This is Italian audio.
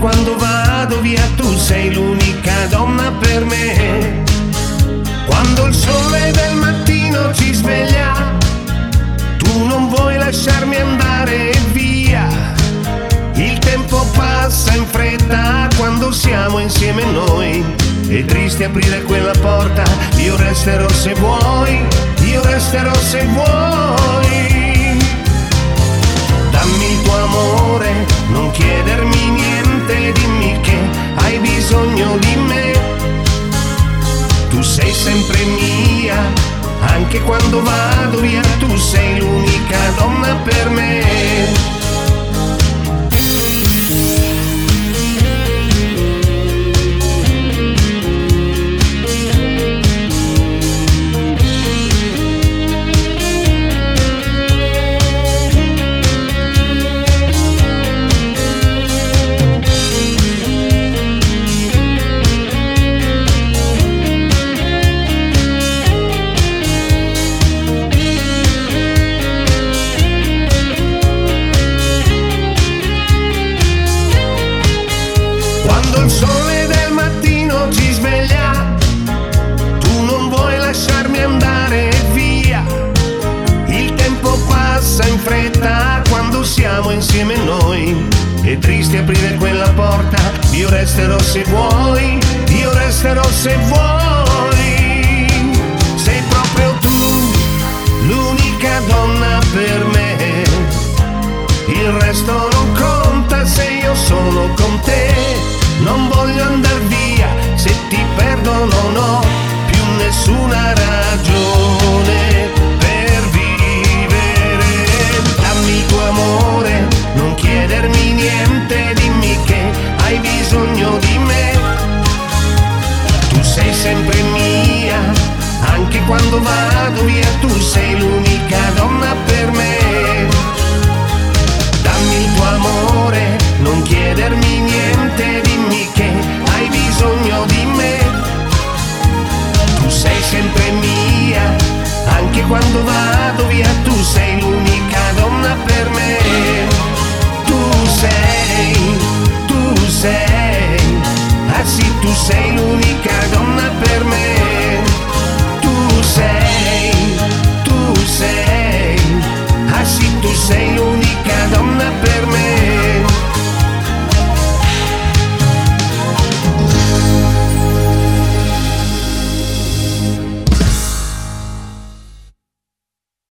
quando vado via tu sei l'unica donna per me. Quando il sole del mattino ci sveglia, tu non vuoi lasciarmi andare via. Il tempo passa in fretta quando siamo insieme noi. È triste aprire quella porta, io resterò se vuoi, io resterò se vuoi. Dammi il tuo amore, non chiedermi niente, dimmi che hai bisogno di me. Tu sei sempre mia, anche quando vado via, tu sei l'unica donna per me. Il sole del mattino ci sveglia, tu non vuoi lasciarmi andare via. Il tempo passa in fretta quando siamo insieme noi. È triste aprire quella porta, io resterò se vuoi, io resterò se vuoi. Sei proprio tu l'unica donna per me. Il resto non conta se io sono con te. Non voglio andar via, se ti perdo non ho più nessuna ragione per vivere. Dammi il tuo amore, non chiedermi niente, dimmi che hai bisogno di me. Tu sei sempre mia, anche quando vado via, tu sei l'unica donna per me. Dammi il tuo amore, non chiedermi niente, dimmi che hai bisogno di me. Tu sei sempre mia, anche quando vado via, tu sei l'unica donna per me. Ah sì, tu sei l'unica donna per me. Tu sei, ah sì, tu sei l'unica donna per me.